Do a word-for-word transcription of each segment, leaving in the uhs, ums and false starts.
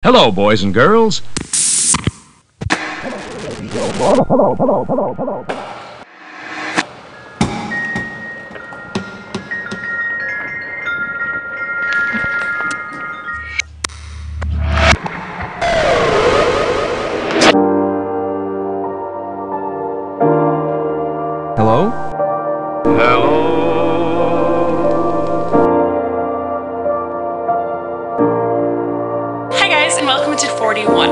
Hello, boys and girls. Hello? Hello. Hi guys, and welcome to forty-one.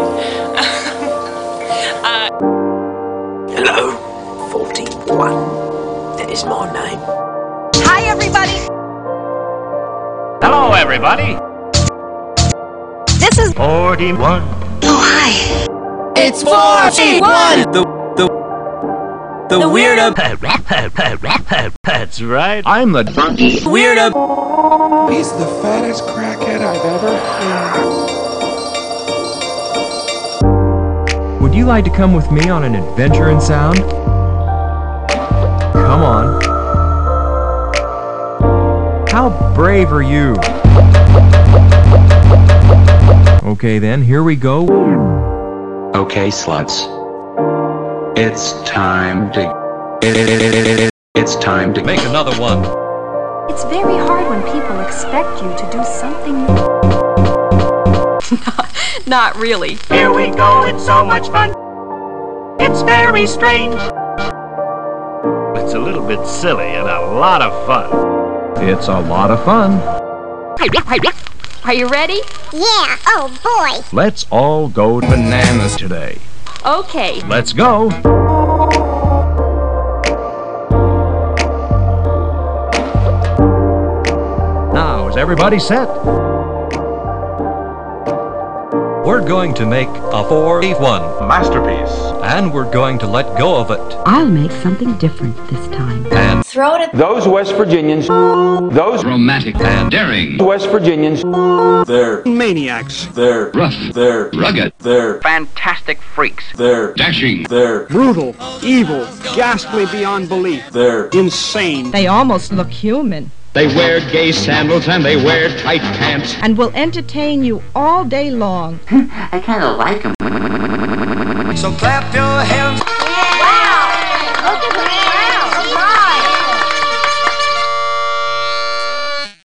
uh, Hello, forty-one. That is my name. Hi, everybody. Hello, everybody. This is forty-one. Oh, hi. It's forty-one. The the the, The weirdo That's right. I'm the weirdo. He's the fattest crackhead I've ever heard. Would you like to come with me on an adventure in sound? Come on. How brave are you? Okay then, here we go. Okay, sluts. It's time to. It, it, it, it, it, it's time to make another one. It's very hard when people expect you to do something. not really. Here we go, it's so much fun. It's very strange. It's a little bit silly and a lot of fun. It's a lot of fun. Are you ready? Yeah. Oh, boy. Let's all go bananas today. Okay. Let's go. Now, is everybody set? We're going to make a forty-one Masterpiece. and we're going to let go of it. I'll make something different this time. And Throw it at Those West Virginians, those romantic and daring, West Virginians, They're maniacs. they're rough, they're rugged, they're Fantastic freaks. they're dashing, they're Brutal, evil, ghastly beyond belief. they're Insane. They almost look human they wear gay sandals and they wear tight pants. and will entertain you all day long. I kind of like him. So clap your hands.